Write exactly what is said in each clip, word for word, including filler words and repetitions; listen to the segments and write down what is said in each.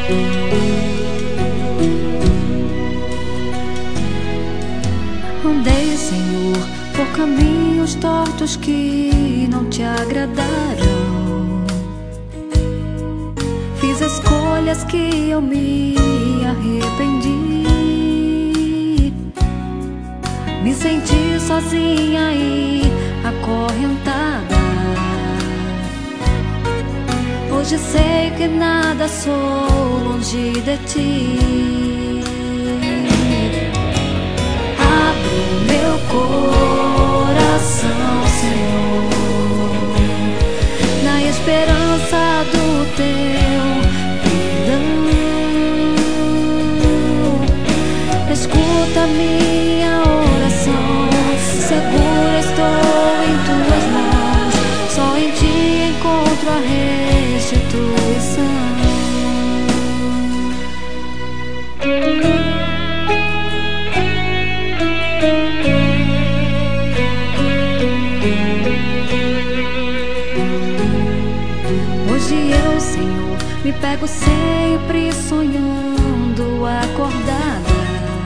Andei, Senhor, por caminhos tortos que não te agradaram. Fiz escolhas que eu me arrependi. Me senti sozinha e acorrentada. Hoje sei que nada sou longe de ti. Abre meu coração, Senhor, na esperança do teu perdão. Escuta minha oração, segura estou em tuas mãos. Só em ti encontro a restituição. Hoje eu, Senhor, me pego sempre sonhando acordada,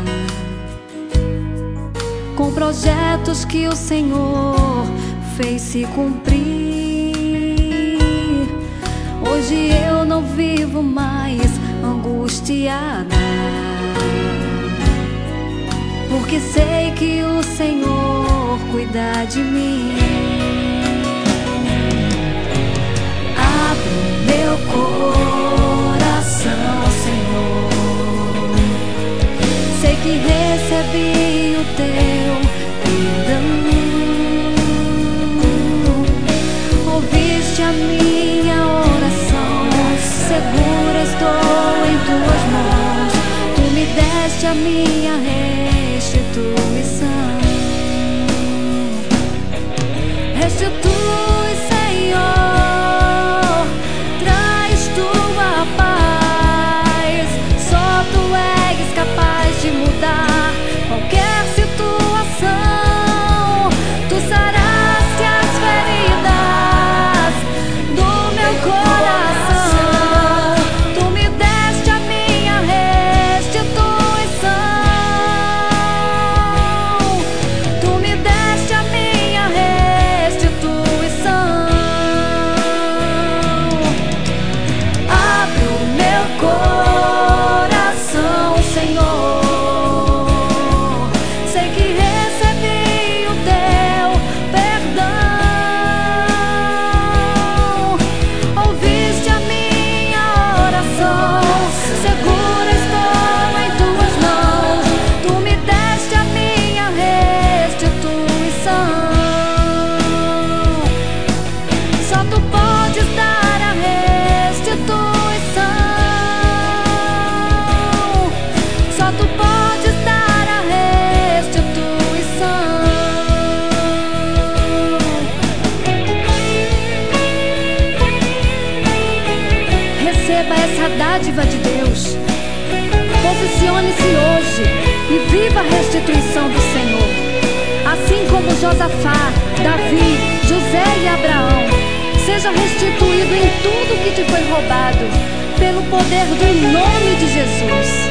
com projetos que o Senhor fez se cumprir. Hoje eu não vivo mais angustiada, porque sei que o Senhor cuida de mim. Abre meu coração, Senhor, sei que recebi o teu perdão. Ouviste a minha oração, segura estou em tuas mãos. Tu me deste a minha restituição. Restitui, Senhor, traz tua paz. Só tu és capaz de mudar qualquer situação. Tu saraste as feridas do meu coração. Tu me deste a minha restituição. Tu me deste a minha restituição. Abre o meu coração, Senhor, sei que recebi o teu perdão. Ouviste a minha oração, segura estou em tuas mãos. Tu me deste a minha restituição. Só tu podes dar a restituição. Só tu podes dar a restituição. Receba essa dádiva de Deus. Posicione-se hoje e viva a restituição do Senhor. Assim como Josafá, Davi, José e Abraão, seja restituído em tudo que te foi roubado, pelo poder do nome de Jesus.